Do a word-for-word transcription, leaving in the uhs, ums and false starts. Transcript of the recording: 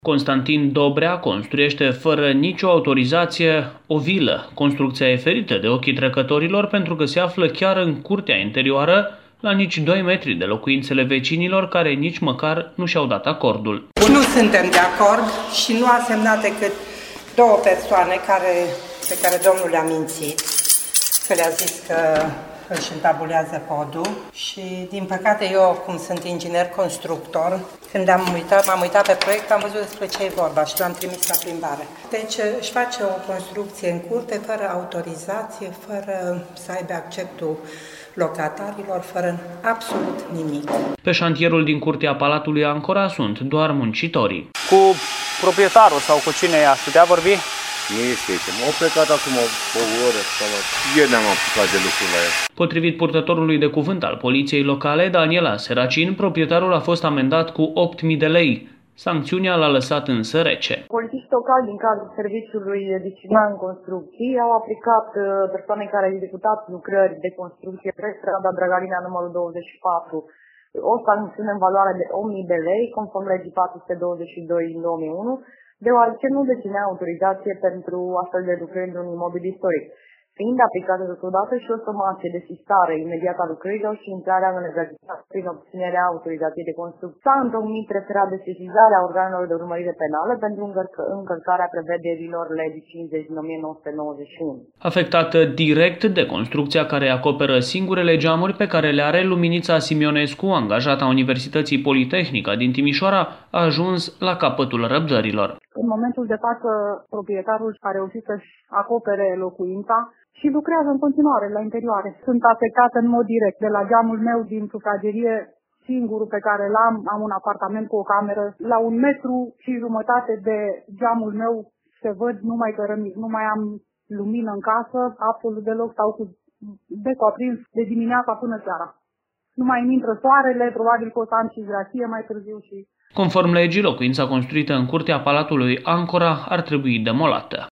Constantin Dobrea construiește fără nicio autorizație o vilă. Construcția e ferită de ochii trecătorilor pentru că se află chiar în curtea interioară, la nici doi metri de locuințele vecinilor care nici măcar nu și-au dat acordul. Nu suntem de acord și nu a semnat decât două persoane care, pe care domnul le-a mințit, că le-a zis că își întabulează podul și, din păcate, eu, cum sunt inginer constructor, când am uitat, m-am uitat pe proiect, am văzut despre ce e vorba și l-am trimis la plimbare. Deci își face o construcție în curte, fără autorizație, fără să aibă acceptul locatarilor, fără absolut nimic. Pe șantierul din curtea Palatului Ancora sunt doar muncitorii. Cu proprietarul sau cu cine aș putea vorbi? Nu este aici. M-au plecat acum o, o oră sau ieri ne-am apucat de lucrul la el. Potrivit purtătorului de cuvânt al poliției locale, Daniela Seracin, proprietarul a fost amendat cu opt mii de lei. Sancțiunea l-a lăsat însă rece. Polițiști locali din cadrul serviciului disciplinar în construcții au aplicat persoanei care au executat lucrări de construcție pe strada Drăgalina numărul douăzeci și patru o sancțiune în valoare de opt mii de lei, conform legii patru sute douăzeci și doi din două mii unu, deoarece nu deținea autorizație pentru astfel de lucrări într-un imobil istoric, fiind aplicată totodată și o somație de sistare imediată a lucrărilor și intrarea în legalitate prin obținerea autorizației de construcție. S-a întocmit referat de sesizarea organelor de urmărire penală pentru încălcarea prevederilor legii cincizeci din o mie nouă sute nouăzeci și unu. Afectată direct de construcția care acoperă singurele geamuri pe care le are, Luminița Simionescu, angajată a Universității Politehnica din Timișoara, a ajuns la capătul răbdărilor. În momentul de față, proprietarul a reușit să-și acopere locuința și lucrează în continuare la interioare. Sunt afectată în mod direct de la geamul meu din sufragerie, singurul pe care l-am, am un apartament cu o cameră. La un metru și jumătate de geamul meu se văd numai cărămizi, nu mai am lumină în casă, absolut deloc, stau cu becul aprins de dimineața până seara. Nu mai îmi intră soarele, probabil că o să am și grație mai târziu și... Conform legii, locuința construită în curtea Palatului Ancora ar trebui demolată.